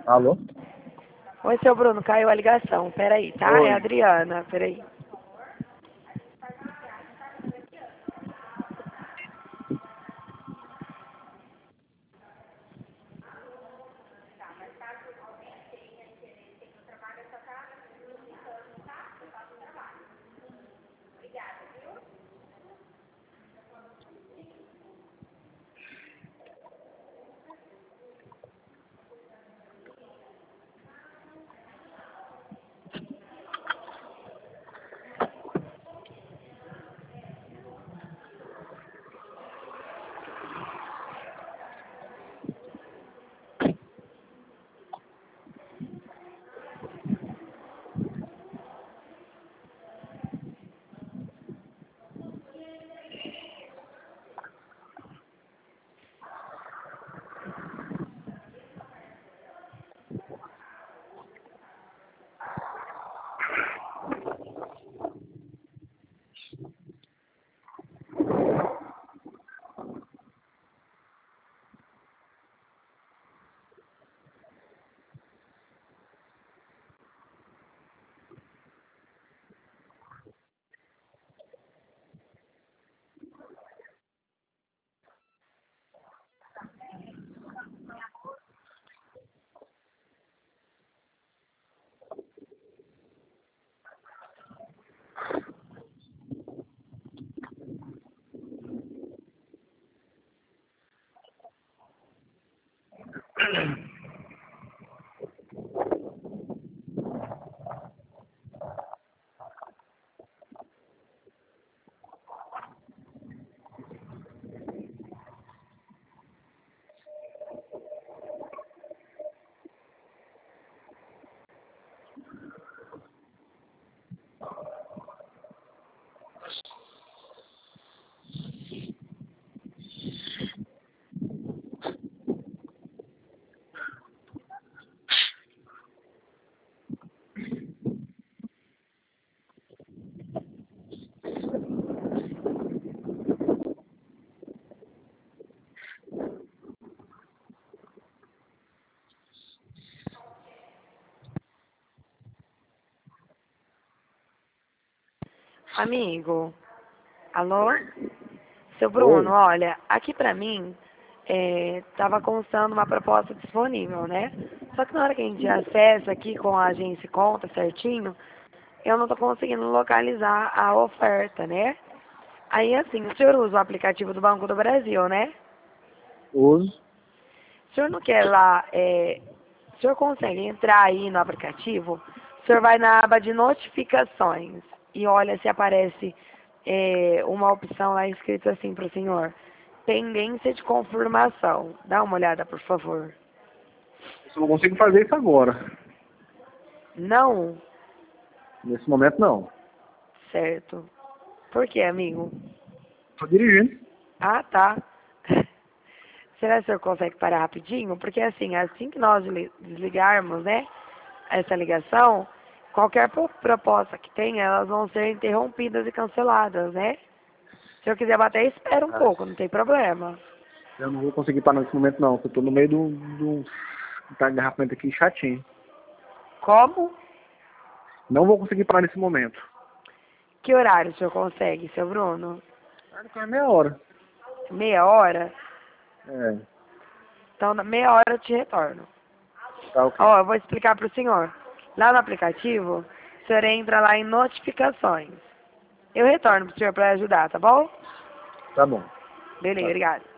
Alô? Oi, seu Bruno, caiu a ligação. Peraí, tá? É a Oi. Adriana, peraí. Amigo, alô? Seu Bruno, Oi. olha, aqui pra mim, tava constando uma proposta disponível, né? Só que na hora que a gente acessa aqui com a agência e conta certinho, eu não tô conseguindo localizar a oferta, né? Aí, assim, o senhor usa o aplicativo do Banco do Brasil, né? Uso. O senhor não quer lá, o senhor consegue entrar aí no aplicativo? O senhor vai na aba de notificações e olha se aparece uma opção lá escrito assim para o senhor. Pendência de confirmação. Dá uma olhada, por favor. Eu só não consigo fazer isso agora. Não? Nesse momento, não. Certo. Por quê, amigo? Tô dirigindo. Ah, tá. Será que o senhor consegue parar rapidinho? Porque assim que nós desligarmos, né, essa ligação, qualquer proposta que tenha, elas vão ser interrompidas e canceladas, né? Se o senhor quiser bater, espera um Ah, pouco, não tem problema. eu não vou conseguir parar nesse momento, não. Eu tô no meio do tá engarrafamento aqui chatinho. Como? Não vou conseguir parar nesse momento. Que horário o senhor consegue, seu Bruno? Ah, é meia hora. Meia hora? É, Então, na meia hora eu te retorno. tá ok. Ó, eu vou explicar para o senhor. Lá no aplicativo, o senhor entra lá em notificações. Eu retorno para o senhor para ajudar, tá bom? Tá bom. Beleza, Tá. obrigada.